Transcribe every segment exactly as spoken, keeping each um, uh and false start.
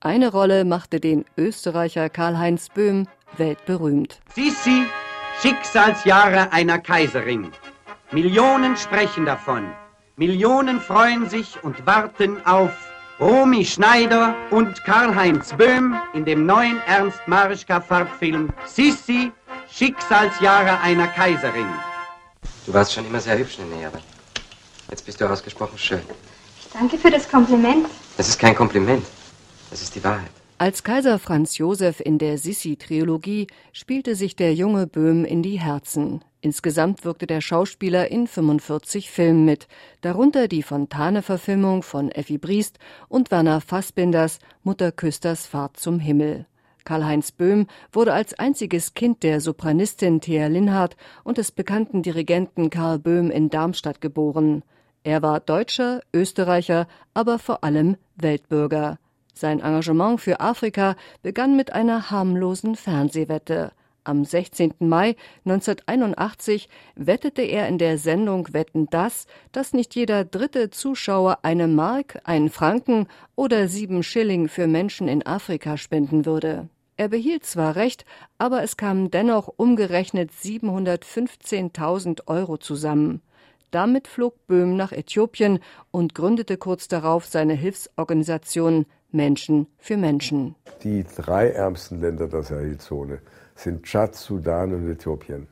Eine Rolle machte den Österreicher Karl-Heinz Böhm weltberühmt. Sissi, Schicksalsjahre einer Kaiserin. Millionen sprechen davon. Millionen freuen sich und warten auf Romy Schneider und Karl-Heinz Böhm in dem neuen Ernst Marischka-Farbfilm Sissi, Schicksalsjahre einer Kaiserin. Du warst schon immer sehr hübsch, Nene, aber jetzt bist du ausgesprochen schön. Danke für das Kompliment. Das ist kein Kompliment, das ist die Wahrheit. Als Kaiser Franz Josef in der Sissi-Trilogie spielte sich der junge Böhm in die Herzen. Insgesamt wirkte der Schauspieler in fünfundvierzig Filmen mit, darunter die Fontane-Verfilmung von Effi Briest und Werner Fassbinders Mutter Küsters Fahrt zum Himmel. Karl-Heinz Böhm wurde als einziges Kind der Sopranistin Thea Linhart und des bekannten Dirigenten Karl Böhm in Darmstadt geboren. Er war Deutscher, Österreicher, aber vor allem Weltbürger. Sein Engagement für Afrika begann mit einer harmlosen Fernsehwette. Am sechzehnten Mai neunzehnhunderteinundachtzig wettete er in der Sendung Wetten, dass, dass nicht jeder dritte Zuschauer eine Mark, einen Franken oder sieben Schilling für Menschen in Afrika spenden würde. Er behielt zwar recht, aber es kamen dennoch umgerechnet siebenhundertfünfzehntausend Euro zusammen. Damit flog Böhm nach Äthiopien und gründete kurz darauf seine Hilfsorganisation Menschen für Menschen. Die drei ärmsten Länder der Sahelzone sind Tschad, Sudan und Äthiopien.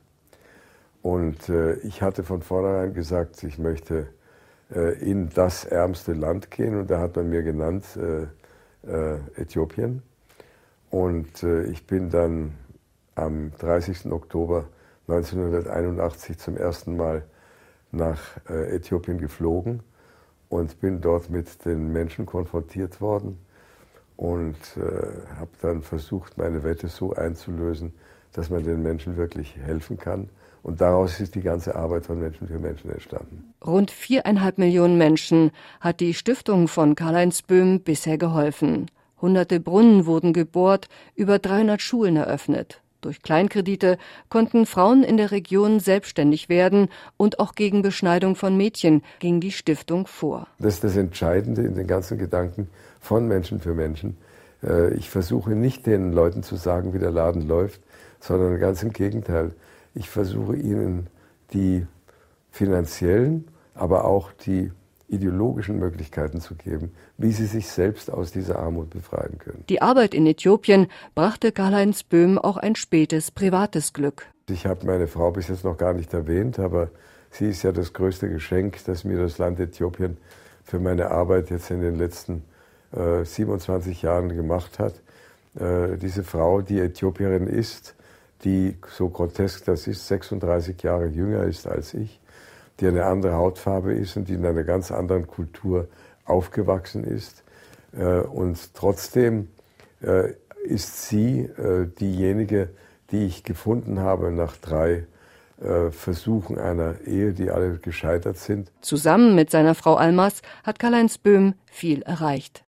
Und äh, ich hatte von vornherein gesagt, ich möchte äh, in das ärmste Land gehen. Und da hat man mir genannt äh, äh, Äthiopien. Und äh, ich bin dann am dreißigsten Oktober neunzehnhunderteinundachtzig zum ersten Mal nach äh, Äthiopien geflogen und bin dort mit den Menschen konfrontiert worden. Und äh, habe dann versucht, meine Wette so einzulösen, dass man den Menschen wirklich helfen kann. Und daraus ist die ganze Arbeit von Menschen für Menschen entstanden. Rund viereinhalb Millionen Menschen hat die Stiftung von Karl-Heinz Böhm bisher geholfen. Hunderte Brunnen wurden gebohrt, über dreihundert Schulen eröffnet. Durch Kleinkredite konnten Frauen in der Region selbstständig werden und auch gegen Beschneidung von Mädchen ging die Stiftung vor. Das ist das Entscheidende in den ganzen Gedanken von Menschen für Menschen. Ich versuche nicht den Leuten zu sagen, wie der Laden läuft, sondern ganz im Gegenteil. Ich versuche ihnen die finanziellen, aber auch die ideologischen Möglichkeiten zu geben, wie sie sich selbst aus dieser Armut befreien können. Die Arbeit in Äthiopien brachte Karl-Heinz Böhm auch ein spätes privates Glück. Ich habe meine Frau bis jetzt noch gar nicht erwähnt, aber sie ist ja das größte Geschenk, das mir das Land Äthiopien für meine Arbeit jetzt in den letzten äh, siebenundzwanzig Jahren gemacht hat. Äh, diese Frau, die Äthiopierin ist, die, so grotesk das ist, sechsunddreißig Jahre jünger ist als ich, die eine andere Hautfarbe ist und die in einer ganz anderen Kultur aufgewachsen ist. Und trotzdem ist sie diejenige, die ich gefunden habe nach drei Versuchen einer Ehe, die alle gescheitert sind. Zusammen mit seiner Frau Almas hat Karl-Heinz Böhm viel erreicht.